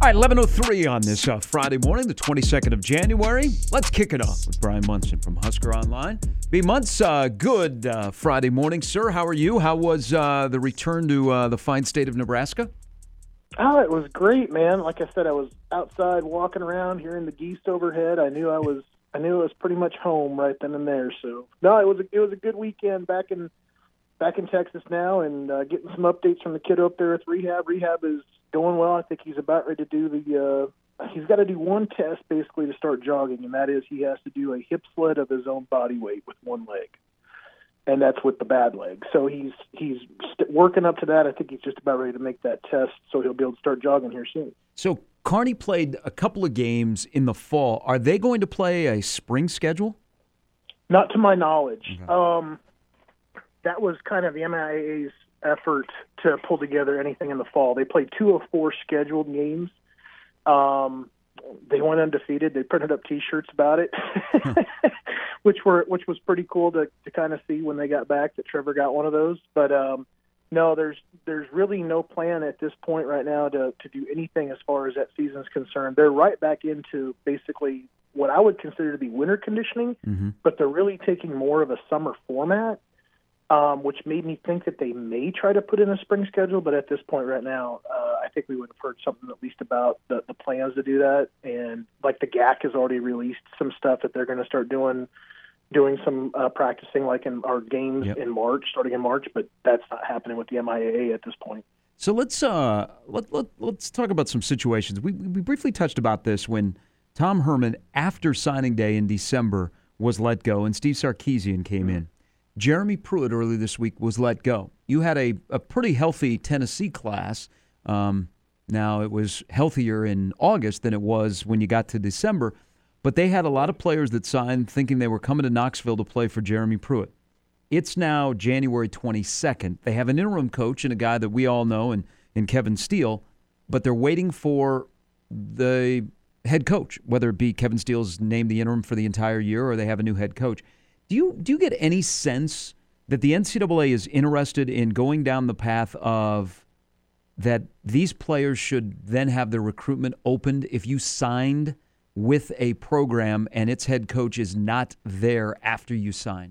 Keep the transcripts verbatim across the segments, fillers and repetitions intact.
right, eleven oh three on this uh, Friday morning, the twenty-second of January. Let's kick it off with Brian Munson from Husker Online. B. Muntz, uh, good uh, Friday morning, sir. How are you? How was uh, the return to uh, the fine state of Nebraska? Oh, it was great, man. Like I said, I was outside walking around, hearing the geese overhead. I knew I was, I knew I was pretty much home right then and there. So, no, it was a, it was a good weekend back in back in Texas now, and uh, getting some updates from the kiddo up there at rehab. Rehab is going well. I think he's about ready to do the. Uh, he's got to do one test basically to start jogging, and that is he has to do a hip sled of his own body weight with one leg. And that's with the bad leg. So he's he's st- working up to that. I think he's just about ready to make that test, so he'll be able to start jogging here soon. So Kearney played a couple of games in the fall. Are they going to play a spring schedule? Not to my knowledge. Okay. Um, that was kind of the M I A A's effort to pull together anything in the fall. They played two of four scheduled games. Um, they went undefeated. They printed up T-shirts about it. which were which was pretty cool to, to kind of see when they got back that Trevor got one of those. But um, no, there's there's really no plan at this point right now to, to do anything as far as that season's concerned. They're right back into basically what I would consider to be winter conditioning, mm-hmm. but they're really taking more of a summer format, um, which made me think that they may try to put in a spring schedule. But at this point right now, uh, I think we would have heard something at least about the, the plans to do that. And like the G A C has already released some stuff that they're going to start doing doing some uh, practicing like in our games yep. in March, starting in March, but that's not happening with the M I A A at this point. So let's uh, let, let, let's talk about some situations. We, we briefly touched about this when Tom Herman, after signing day in December, was let go, and Steve Sarkisian came mm-hmm. in. Jeremy Pruitt early this week was let go. You had a, a pretty healthy Tennessee class. Um, now, it was healthier in August than it was when you got to December, but they had a lot of players that signed thinking they were coming to Knoxville to play for Jeremy Pruitt. It's now January twenty-second. They have an interim coach and a guy that we all know in, in Kevin Steele, but they're waiting for the head coach, whether it be Kevin Steele's named the interim for the entire year or they have a new head coach. Do you do you get any sense that the N C double A is interested in going down the path of that these players should then have their recruitment opened if you signed with a program and its head coach is not there after you sign?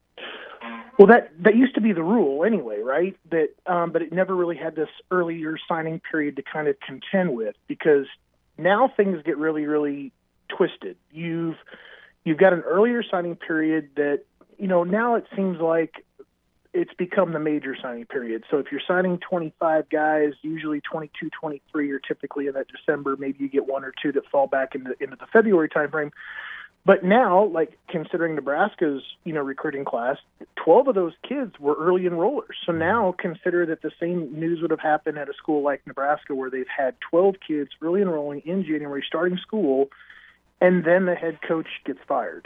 Well, that, that used to be the rule anyway, right? That, um, but it never really had this earlier signing period to kind of contend with, because now things get really, really twisted. You've you've got an earlier signing period that, you know, now it seems like it's become the major signing period. So if you're signing twenty-five guys, usually twenty-two, twenty-three are typically in that December. Maybe you get one or two that fall back into, into the February timeframe. But now, like considering Nebraska's, you know, recruiting class, twelve of those kids were early enrollers. So now consider that the same news would have happened at a school like Nebraska, where they've had twelve kids early enrolling in January, starting school, and then the head coach gets fired.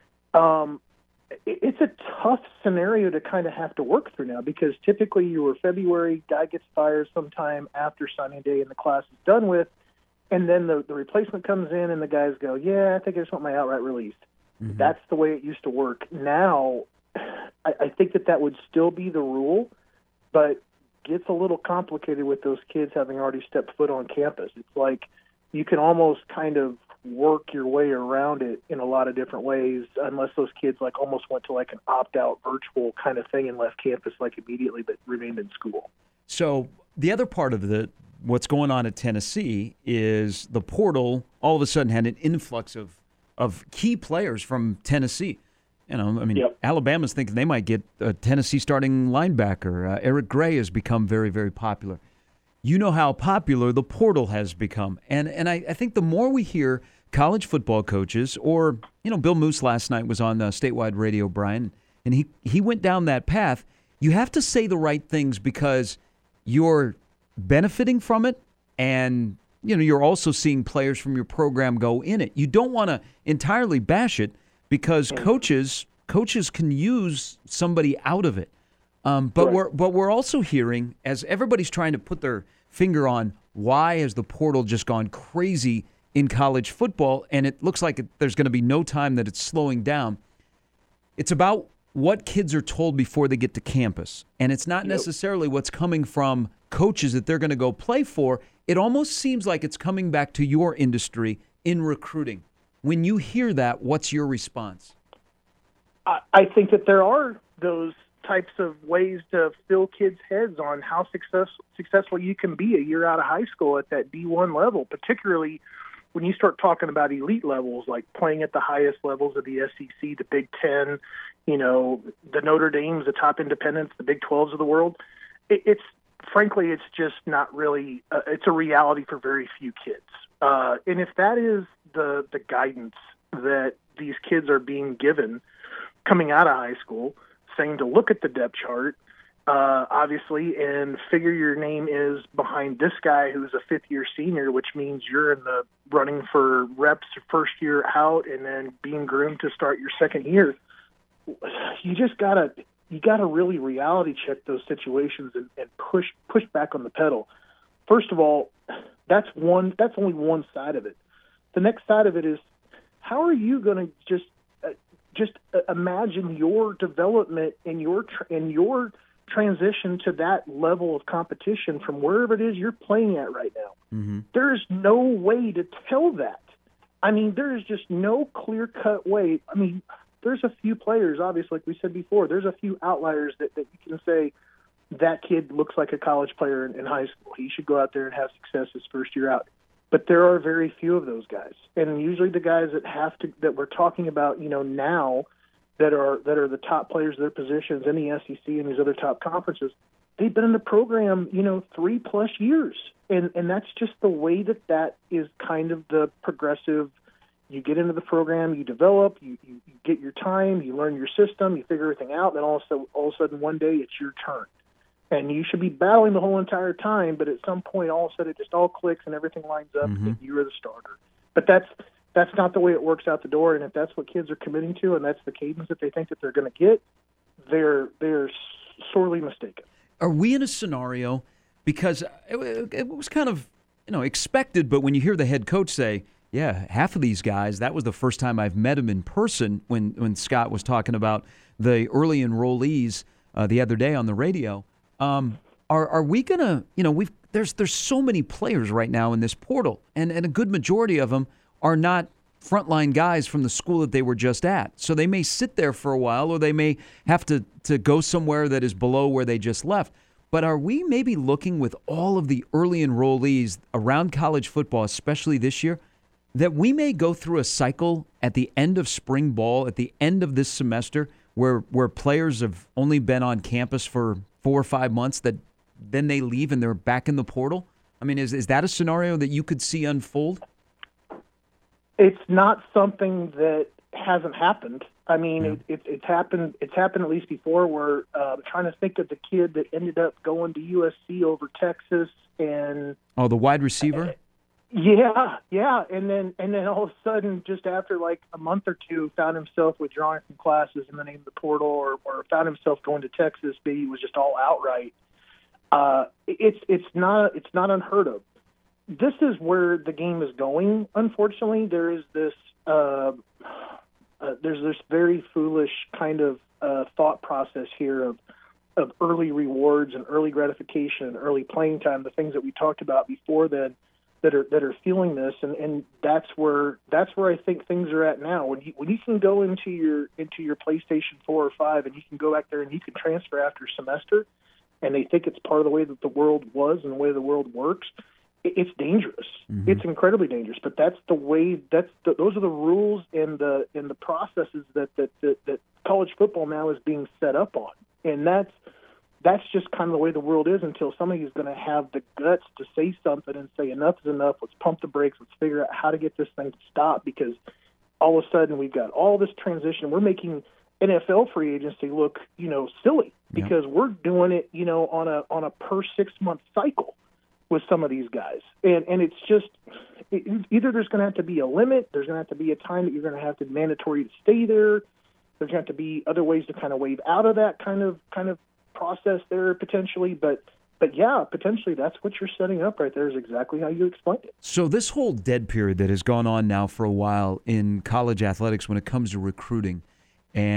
Um, it's a tough scenario to kind of have to work through now, because typically your February guy gets fired sometime after signing day and the class is done with, and then the, the replacement comes in and the guys go, yeah, I think I just want my outright release. Mm-hmm. That's the way it used to work. Now, I, I think that that would still be the rule, but gets a little complicated with those kids having already stepped foot on campus. It's like you can almost kind of work your way around it in a lot of different ways, unless those kids like almost went to like an opt-out virtual kind of thing and left campus like immediately, but remained in school. So the other part of the what's going on at Tennessee is the portal all of a sudden had an influx of of key players from Tennessee. You know, I mean, yep. Alabama's thinking they might get a Tennessee starting linebacker. Uh, Eric Gray has become very, very popular. You know how popular the portal has become. And and I, I think the more we hear college football coaches, or, you know, Bill Moose last night was on uh, statewide radio, Brian, and he, he went down that path. You have to say the right things because you're benefiting from it, and, you know, you're also seeing players from your program go in it. You don't want to entirely bash it because coaches coaches can use somebody out of it. Um, but right. we're but we're also hearing, as everybody's trying to put their finger on why has the portal just gone crazy in college football, and it looks like it, there's going to be no time that it's slowing down. It's about what kids are told before they get to campus. And it's not Yep. necessarily what's coming from coaches that they're going to go play for. It almost seems like it's coming back to your industry in recruiting. When you hear that, what's your response? I, I think that there are those types of ways to fill kids' heads on how success, successful you can be a year out of high school at that D one level, particularly when you start talking about elite levels, like playing at the highest levels of the S E C, the Big Ten, you know, the Notre Dames, the top independents, the Big twelves of the world. It, it's frankly, it's just not really, uh, it's a reality for very few kids. Uh, and if that is the, the guidance that these kids are being given coming out of high school, saying to look at the depth chart, uh, obviously, and figure your name is behind this guy who's a fifth-year senior, which means you're in the running for reps first year out and then being groomed to start your second year. You just gotta you gotta really reality check those situations and, and push push back on the pedal. First of all, that's one that's only one side of it. The next side of it is, how are you going to just uh, just uh, imagine your development and your tr- and your transition to that level of competition from wherever it is you're playing at right now? Mm-hmm. There's no way to tell that. I mean, there is just no clear-cut way. I mean, there's a few players, obviously, like we said before, there's a few outliers that, that you can say, that kid looks like a college player in, in high school. He should go out there and have success his first year out. But there are very few of those guys. And usually the guys that have to, that we're talking about, you know, now that are that are the top players of their positions in the S E C and these other top conferences, they've been in the program, you know, three plus years. And and that's just the way that that is kind of the progressive. You get into the program, you develop, you, you, you get your time, you learn your system, you figure everything out, and then all of a sudden, all of a sudden one day it's your turn. And you should be battling the whole entire time, but at some point all of a sudden it just all clicks and everything lines up Mm-hmm. and you're the starter. But that's that's not the way it works out the door, and if that's what kids are committing to and that's the cadence that they think that they're going to get, they're they're sorely mistaken. Are we in a scenario, because it, it was kind of, you know, expected, but when you hear the head coach say, yeah, half of these guys, that was the first time I've met him in person when, when Scott was talking about the early enrollees uh, the other day on the radio. Um, are are we going to, you know, we've there's there's so many players right now in this portal, and, and a good majority of them are not frontline guys from the school that they were just at. So they may sit there for a while, or they may have to, to go somewhere that is below where they just left. But are we maybe looking with all of the early enrollees around college football, especially this year, that we may go through a cycle at the end of spring ball, at the end of this semester, where where players have only been on campus for four or five months, that then they leave and they're back in the portal? I mean, is is that a scenario that you could see unfold? It's not something that hasn't happened. I mean, Yeah. it, it, it's happened. It's happened at least before. Where uh, I'm trying to think of the kid that ended up going to U S C over Texas, and Oh, the wide receiver? yeah, yeah, and then and then all of a sudden, just after like a month or two, found himself withdrawing from classes and then in the portal, or, or found himself going to Texas. Maybe he was just all outright. Uh, it's it's not it's not unheard of. This is where the game is going. Unfortunately, there is this uh, uh, there's this very foolish kind of uh, thought process here of of early rewards and early gratification and early playing time, the things that we talked about before then, that are that are fueling this, and, and that's where that's where I think things are at now. When you when you can go into your into your PlayStation four or five and you can go back there and you can transfer after a semester, and they think it's part of the way that the world was and the way the world works. It's dangerous. Mm-hmm. It's incredibly dangerous. But that's the way. That's the, those are the rules and the and the processes that that, that that college football now is being set up on. And that's that's just kind of the way the world is until somebody is going to have the guts to say something and say enough is enough. Let's pump the brakes. Let's figure out how to get this thing to stop, because all of a sudden we've got all this transition. We're making N F L free agency look, you know, silly because yeah. we're doing it, you know, on a on a per six month cycle with some of these guys. And and it's just it, either there's going to have to be a limit, there's going to have to be a time that you're going to have to mandatory to stay there. There's going to have to be other ways to kind of wave out of that kind of kind of process there potentially. But but yeah, potentially that's what you're setting up right there is exactly how you explained it. So this whole dead period that has gone on now for a while in college athletics when it comes to recruiting, and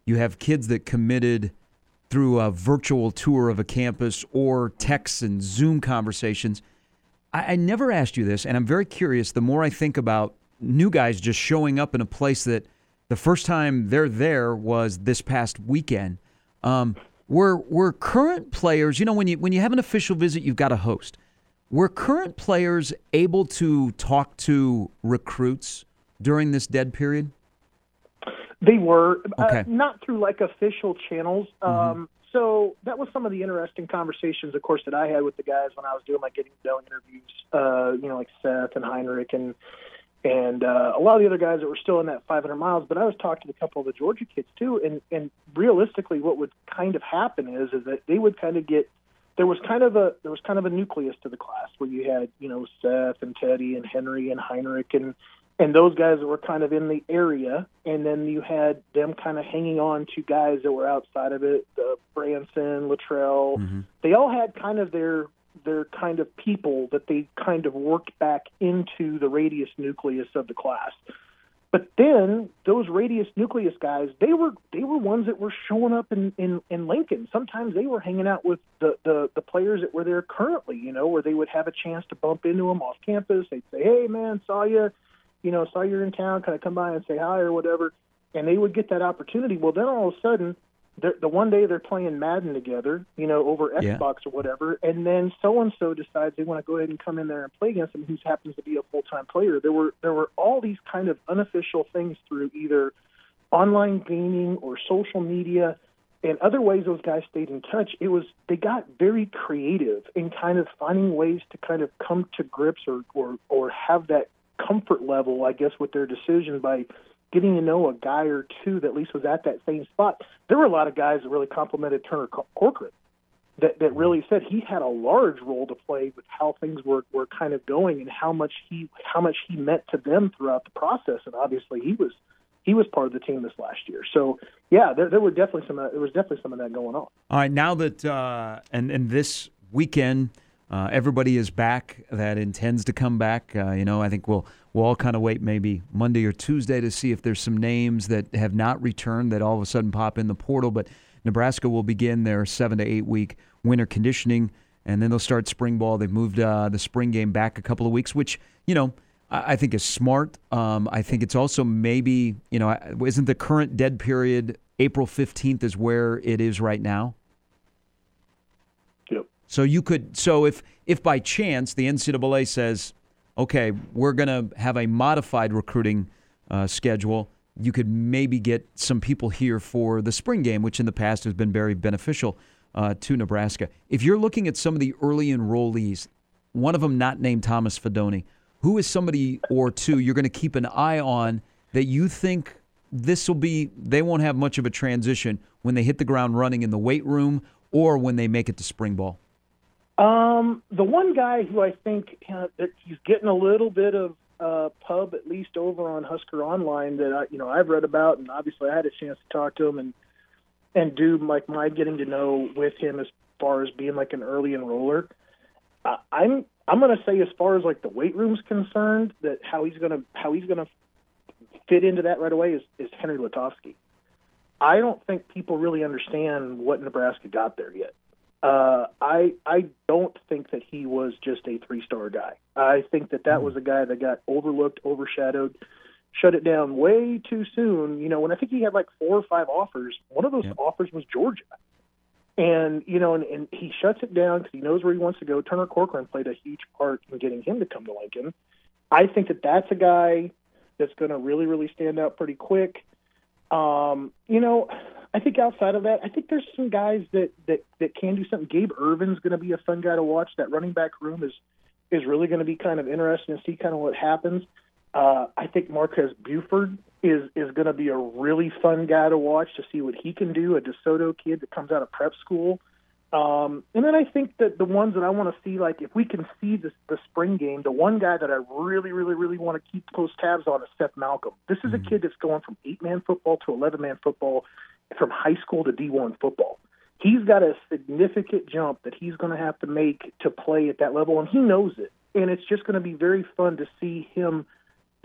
You have kids that committed through a virtual tour of a campus or texts and Zoom conversations. I, I never asked you this, and I'm very curious. The more I think about new guys just showing up in a place that the first time they're there was this past weekend. Um, were were current players, you know, when you when you have an official visit, you've got a host. Were current players able to talk to recruits during this dead period? They were, okay. uh, not through like official channels. Mm-hmm. Um, so that was some of the interesting conversations, of course, that I had with the guys when I was doing my getting to know interviews, uh, you know, like Seth and Heinrich and and uh, a lot of the other guys that were still in that five hundred miles. But I was talking to a couple of the Georgia kids too. And, and realistically, what would kind of happen is, is that they would kind of get, there was kind of a, there was kind of a nucleus to the class where you had, you know, Seth and Teddy and Henry and Heinrich and, And those guys that were kind of in the area, and then you had them kind of hanging on to guys that were outside of it, uh, Branson, Luttrell. Mm-hmm. They all had kind of their their kind of people that they kind of worked back into the radius nucleus of the class. But then those radius nucleus guys, they were they were ones that were showing up in, in, in Lincoln. Sometimes they were hanging out with the, the, the players that were there currently, you know, where they would have a chance to bump into them off campus. They'd say, "Hey, man, saw you. You know, saw you're in town, kind of come by and say hi or whatever," and they would get that opportunity. Well, then all of a sudden, the one day they're playing Madden together, you know, over Xbox yeah. or whatever, and then so-and-so decides they want to go ahead and come in there and play against them who happens to be a full-time player. There were there were all these kind of unofficial things through either online gaming or social media and other ways those guys stayed in touch. It was they got very creative in kind of finding ways to kind of come to grips or or, or have that comfort level, I guess, with their decision by getting to know a guy or two that at least was at that same spot. There were a lot of guys that really complimented Turner Corcoran that, that really said he had a large role to play with how things were, were kind of going and how much he how much he meant to them throughout the process. And obviously he was he was part of the team this last year. So yeah, there, there were definitely some there was definitely some of that going on. All right, now that uh, and and this weekend. Uh, everybody is back that intends to come back. Uh, you know, I think we'll we'll all kind of wait maybe Monday or Tuesday to see if there's some names that have not returned that all of a sudden pop in the portal. But Nebraska will begin their seven to eight week winter conditioning, and then they'll start spring ball. They've moved uh, the spring game back a couple of weeks, which, you know, I, I think is smart. Um, I think it's also maybe, you know, isn't the current dead period April fifteenth is where it is right now? So you could, so if if by chance the N C double A says, okay, we're going to have a modified recruiting uh, schedule, you could maybe get some people here for the spring game, which in the past has been very beneficial uh, to Nebraska. If you're looking at some of the early enrollees, one of them not named Thomas Fidone, who is somebody or two you're going to keep an eye on that you think this will be, they won't have much of a transition when they hit the ground running in the weight room or when they make it to spring ball? Um, the one guy who I think uh, that he's getting a little bit of uh, pub, at least over on Husker Online, that I, you know, I've read about, and obviously I had a chance to talk to him and and do like my getting to know with him as far as being like an early enroller. Uh, I'm I'm going to say as far as like the weight room's concerned, that how he's going to how he's going to fit into that right away is, is Henry Lutovsky. I don't think people really understand what Nebraska got there yet. Uh, I I don't think that he was just a three-star guy. I think that that was a guy that got overlooked, overshadowed, shut it down way too soon. You know, when I think he had like four or five offers, one of those yep. offers was Georgia. And, you know, and, and he shuts it down because he knows where he wants to go. Turner Corcoran played a huge part in getting him to come to Lincoln. I think that that's a guy that's going to really, really stand out pretty quick. Um, you know, I think outside of that, I think there's some guys that, that, that can do something. Gabe Irvin's going to be a fun guy to watch. That running back room is is really going to be kind of interesting to see kind of what happens. Uh, I think Marquez Buford is is going to be a really fun guy to watch to see what he can do, a DeSoto kid that comes out of prep school. Um, and then I think that the ones that I want to see, like if we can see this, the spring game, the one guy that I really, really, really want to keep close tabs on is Seth Malcolm. This is mm-hmm. a kid that's going from eight-man football to eleven-man football, from high school to D one football. He's got a significant jump that he's going to have to make to play at that level, and he knows it. And it's just going to be very fun to see him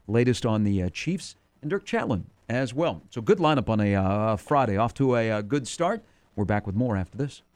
latest on the uh, Chiefs, and Dirk Chatelain as well. So good lineup on a uh, Friday. Off to a uh, good start. We're back with more after this.